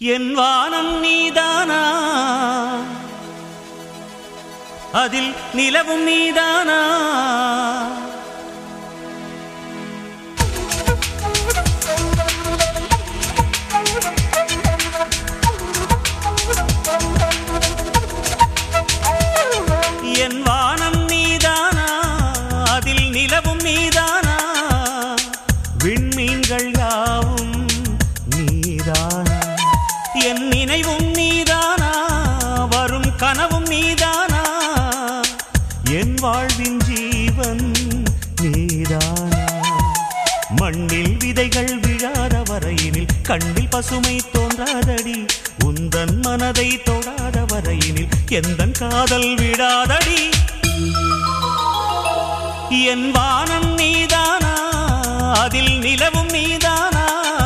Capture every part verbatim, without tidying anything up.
என் வானம் நீதானா, அதில் நிலவும் நீதானா, என் வானம் நீதானா, அதில் நிலவும் நீதானா, விண்மீன்கள் யாவும் நீதானா, என் நினைவும் நீதானா, வரும் கனவும் நீதானா, என் வாழ்வின் ஜீவன் நீதானா, மண்ணில் விதைகள் விழாத வரையினில் கண்ணில் பசுமை தோன்றாதடி, உந்தன் மனதை தொடாத வரையினில் எந்தன் காதல் விடாதடி, என் வானம் நீதானா, அதில் நிலவும் நீதானா,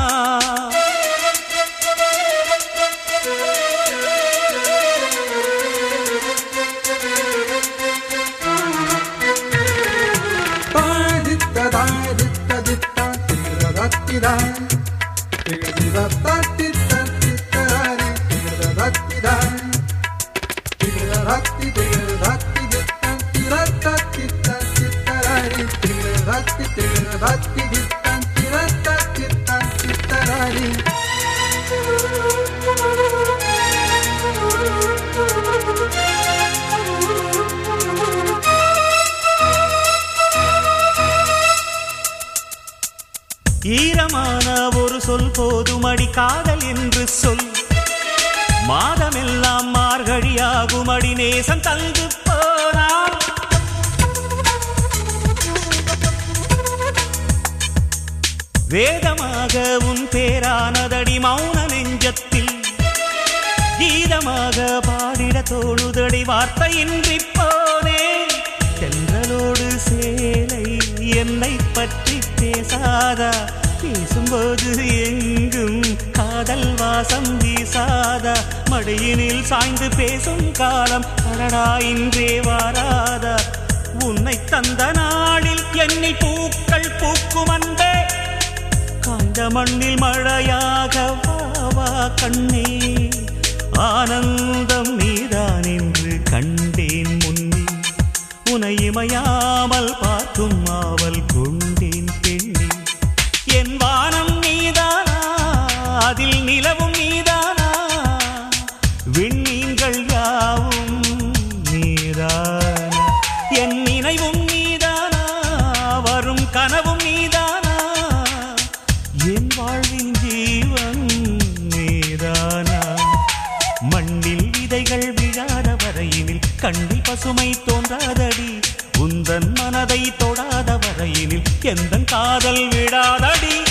ஈரமான ஒரு சொல் போதுமடி காதல் என்று சொல், மாதமெல்லாம் மார்கழியாகுமடி நேசம் தந்து போனார், வேதமாக உன் பேரானதடி மௌன நெஞ்சத்தில், கீதமாக பாடிட தோணுதடி வார்த்தையின்றி போனே, தென்றலோடு சேலை என்னை பற்றி பேசாதா, பேசும்போது எங்கும் காதல் வாசம் வீசாதா, மடியினில் சாய்ந்து பேசும் காலம் அடடா இன்றே வாராதா, உன்னை தந்த நாளில் என்னில் பூக்கள் பூக்கும் அன்பே, காய்ந்த மண்ணில் மழையாக வாவா கண்ணே, ஆனந்தம் நீதான் என்று கண்டேன் முன்னே, உனை இமையாமல் பார்க்கும் ஆவல் கொண்டேன் பெண்ணே, என் வானம் நீதானா, அதில் நிலவும் நீதானா, விண்மீன்கள் யாவும் நீதானா, என் நினைவும் நீதானா, வரும் கனவும் நீதானா, என் வாழ்வின் ஜீவன் நீதானா, மண்ணில் விதைகள் விழாத வரையினில் கண்ணில் பசுமை தோன்றாதடி, உந்தன் மனதை தொடாத வரையினில் எந்தன் காதல் விடாதடி.